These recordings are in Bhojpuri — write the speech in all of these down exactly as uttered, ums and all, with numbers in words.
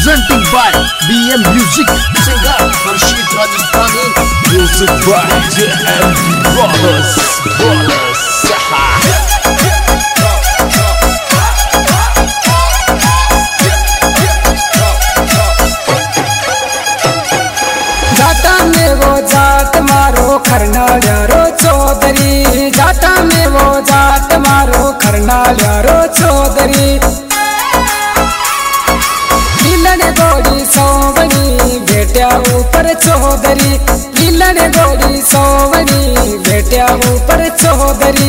presenting by B M Music, singer Harshit Rajasthani, music by J M Brothers, Brothers, Saha. जाटा में वो जाट मारो खरनाल्यारो चौधरी, जाटा में वो जाट मारो खरनाल्यारो चौधरी। मिलन गोड़ी सोवनी बेटिया ऊपर चौधरी, मिलन गोड़ी सोवनी बेटिया ऊपर चौधरी।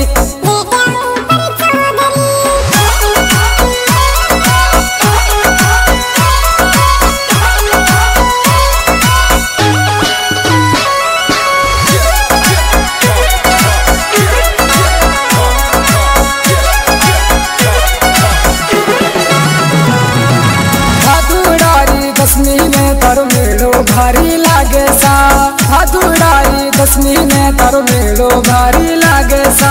दसवीं में तारो मेलो भारी लागे सा, हाथुड़ाई दसवीं में तारो मेलो भारी लागे सा।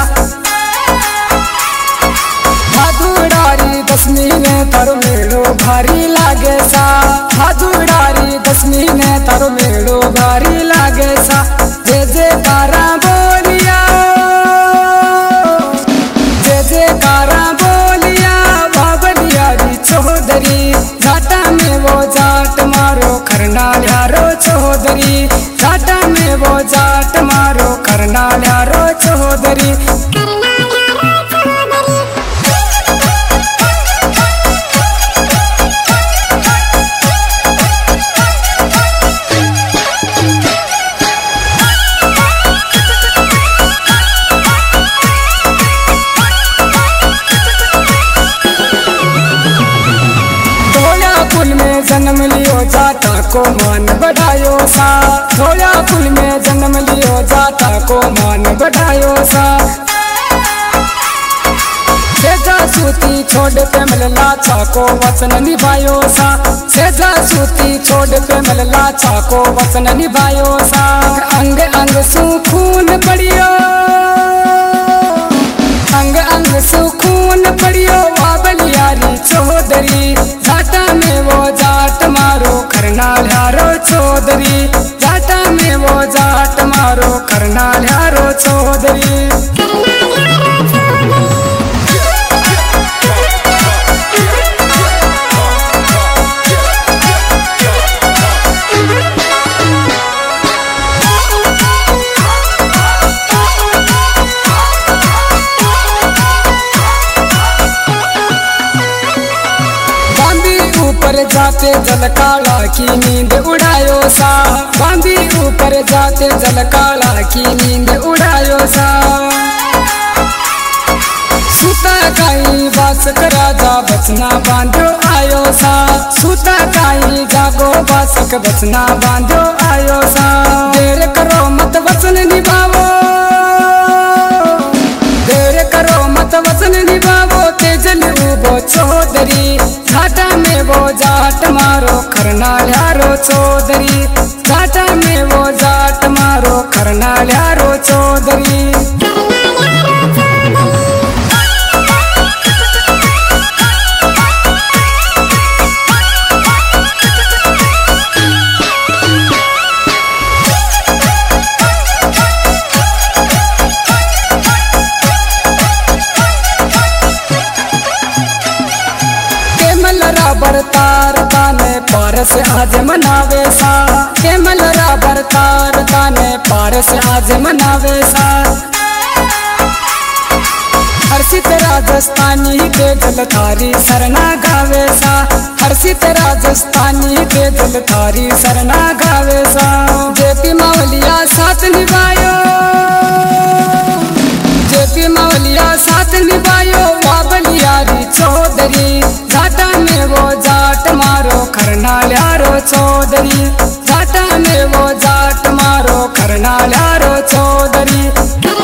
हाथुड़ाई दसवीं में तारो मेलो भारी लागे सा, हाथुड़ाई दसवीं में तारो मेलो भारी लागे सा। जे जे कारा बोलिया, जे जे कारा बोलिया बाबलिया री चौधरी। जाटा में वो जाट मारो खरनाल्यारो चौधरी, जाटा में वो जाट मारो खरनाल्यारो चौधरी। कुल में जन्म लियो जाटा को मान बढ़ायो सा, थोड़ा कुल में जन्म लियो जाटा को मान बढ़ायो सा। सेजा सूती छोड़ पे मलला को वचन निभायो सा, सेजा सूती छोड़ पे मलला को वचन निभायो सा। अंग अंग सुखून पड़ियो, अंग अंग सुकून पड़ियो बाबलियारी चौधरी। जाटा में वो जाट मारो खरनाल्यारो चौधरी, जाटा में वो जाट मारो खरनाल्यारो चौधरी। ऊपर जाते जल काला की नींद उड़ायो सा, बांधी ऊपर जाते जल काला की नींद उड़ायो सा। सूता काई बासक राजा बचना बांधो आयो सा, सूता काई जागो बासक बचना बांधो आयो सा। देर करो मत वचन निभावो, देर करो मत वचन निभावो तेजल उबो चौधरी। जाटा में वो जाट मारो खरनाल्यारो चौधरी, जाटा में वो जाट मारो खरनाल्यारो चौधरी। बरतार ताने पारस आज मनावे सा, केमल रा बरतार ताने पारस आज मनावे सा। हर्षित राजस्थानी के जल थारी सरना गावे सा, हर्षित राजस्थानी के जल थारी सरना गावे सा। जेपी मावलिया साथ निभायो, जेपी मावलिया साथ निभायो बाबलियारी चौधरी। जाटा में वो जाट मारो खरनाल्यारो चौधरी, जाटा में वो जाट मारो खरनाल्यारो चौधरी।